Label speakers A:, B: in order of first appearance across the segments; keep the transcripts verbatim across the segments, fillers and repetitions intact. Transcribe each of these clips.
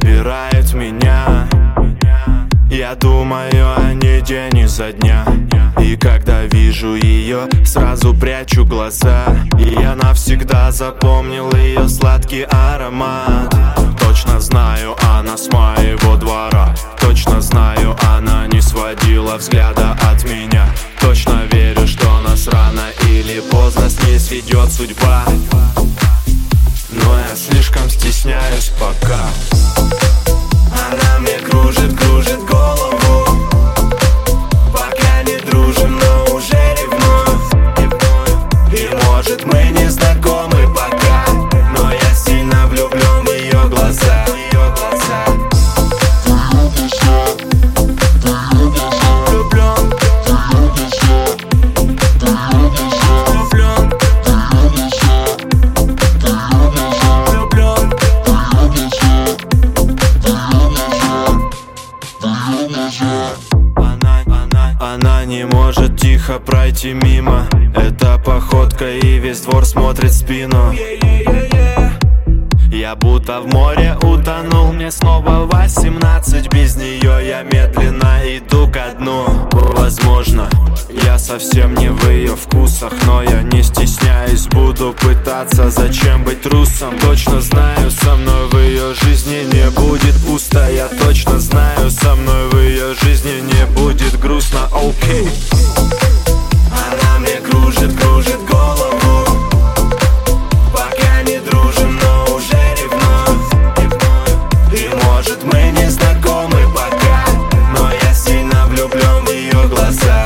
A: забирает меня. Я думаю о ней день изо дня, и когда вижу ее, сразу прячу глаза. И я навсегда запомнил ее сладкий аромат. Точно знаю, она с моего двора. Точно знаю, она не сводила взгляда от меня. Точно верю, что нас рано или поздно с ней сведет судьба. Но я слишком стесняюсь пока. Она мне кружит, кружит голову. Пока не дружим, но уже ревную. И может мы не знакомы пока, но я сильно влюблен в ее глаза. Она, она, она не может тихо пройти мимо. Эта походка, и весь двор смотрит в спину. Я будто в море утонул, мне снова восемнадцать. Без нее я медленно иду ко дну. Возможно, я совсем не в ее вкусах, но я не стесняюсь, буду пытаться. Зачем быть трусом? Точно знаю, со мной в ее жизни не будет пусто. Я точно знаю, со мной в ее жизни не будет грустно. Окей. Okay. Она мне кружит, кружит голову. Пока не дружим, но уже ревную. И может мы не знакомы пока, но я сильно влюблен в ее глаза.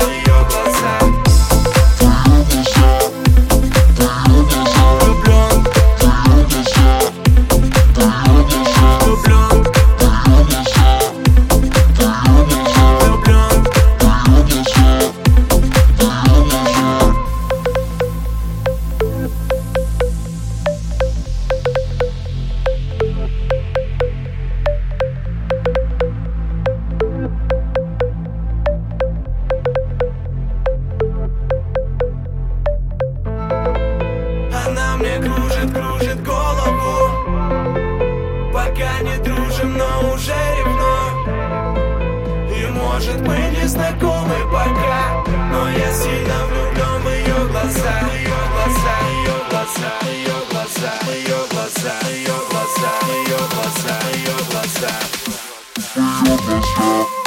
A: Она мне кружит, кружит голову. Пока не дружим, но уже ревную. И может мы не знакомы пока, но я сильно влюблен в ее глаза. Ее глаза, ее глаза, ее глаза, ее глаза, ее глаза, ее глаза, ее глаза, ее глаза.